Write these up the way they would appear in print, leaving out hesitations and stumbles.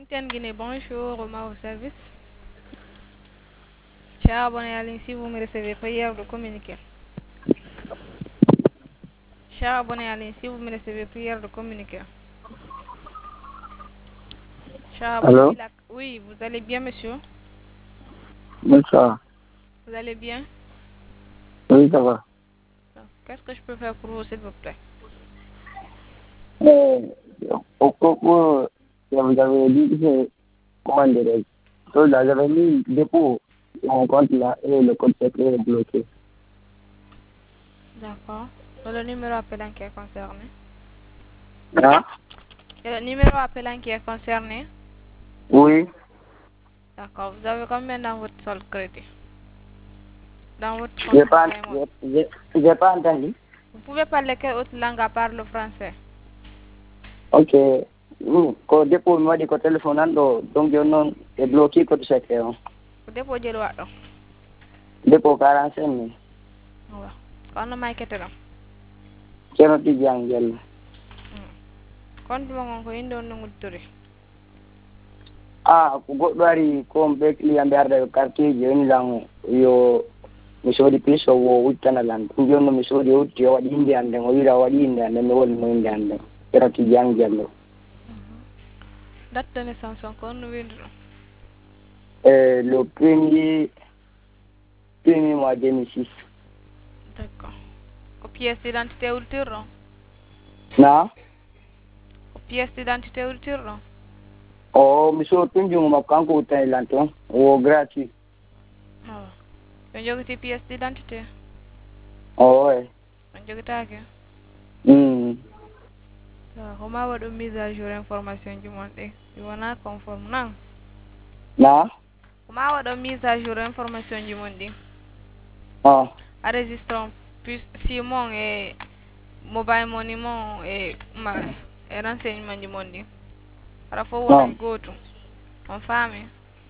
Ten Guinée, bonjour, Roma au service. Cher abonné à ligne, si vous me recevez prière de communiquer. Cher abonné à ligne, si vous me recevez prière de communiquer. Cher Allô? abonné, oui, vous allez bien, monsieur? Bonsoir. Vous allez bien? Oui, ça va. Qu'est-ce que je peux faire pour vous, s'il vous plaît? Euh, Au propos, vous avez dit que c'est, comment dirais-je, que j'avais mis dépôt mon compte là et le compte secret est bloqué. D'accord. Le numéro appelant qui est concerné. Hein? Et le numéro appelant qui est concerné. Oui. D'accord. Vous avez combien dans votre solde crédit? Dans votre compte J'ai de pas, paiement. j'ai pas entendu. Vous pouvez parler quelle autre langue à part le français? Ok. Ko dépôt moi de côté téléphone donc je non est bloqué côté secret. Vous déposez le watt. Dépôt 45 000. Ouais. Quand on a quitté là. C'est notre diangel. Compte mon ko indo no ngudtori. Ah, ko goɗɗo ari ko be client be arda quartier je woni lan yo mi soodi plus o wuttana lan ɗum joni mi soodi o wutti o waɗi inde an nden o wiira o waɗi inde an nden mi woni mo inde an nden ƴerati jang jallo Date de naissance encore no winduɗo. le premier mois 2006. D'accord. Ko pièce d'identité wurtirɗo? Na Ko pièce d'identité wurtirɗo? o mi soodi ɗum jungo makko kanko wuttani lan toon o gratuit. Ɓe jogiti pièce d'identité? o e ɓe jogitake? Homa waɗo mise à jour information ji mon ɗi ɗi wona conforme nan? na Homa waɗo mise à jour information ji mon ɗi a registre plus si mon e mobile money mon e renseignement ji mon ɗi hara fof wonay gootum on faami.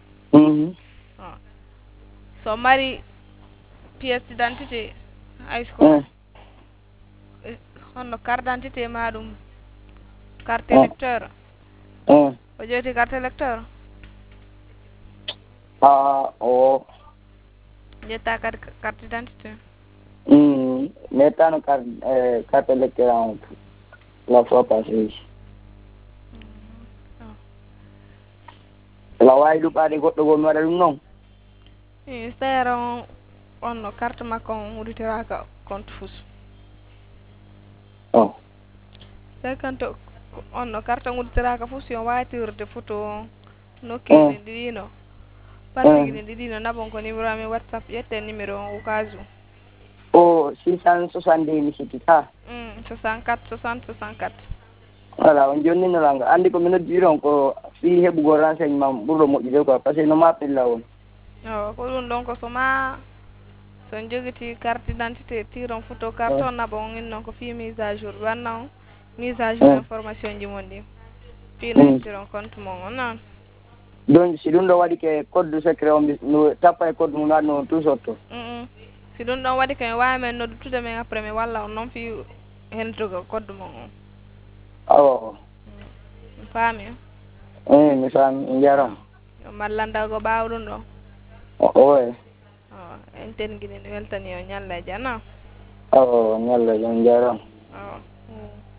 So mari pièce d'identité haysko honno carte d'identité ma ɗum carte électeur o ƴeewti carte électeur o ƴetta kadi carte d'identité mettano carte électeur la fois passée la wawi ɗuɓade goɗɗo goo mi waɗa ɗum noon so tawi onno carte makko on udditiraka compte fus tawi kanto onno carte on udditiraka fus si on wawi tirde photo on nokkeli ɗi ɗino passeji ɗi ɗino naɓon ko numéro amen whatsapp ƴetten numéro on au cas où 662 mi sikkita 64 60 64 voilà on jonninolanga andi ko mi noddi on ko fi heɓugo renseignement ɓurɗo moƴƴude quoi par ce que no mappilla on ko ɗum ɗon ko soma son jogiti carte d'identité tiron photo carte on naɓa on innon ko fi mise à jour wanna on mise à jour information ji mon ɗi fino hettiron compte mon on noon donc si ɗum ɗo waɗi ke code secret on no tappa e code mum waɗi no tout sorto si ɗum ɗon waɗi kami wawi men noddutude men après mi walla on noon fi hentugo code mon on awo mi faami mi faami jaram yo mallanda ko ɓaawa ɗum ɗon oye en ten guiɗi weltani o ñalla e jana awo ñalla jon jaram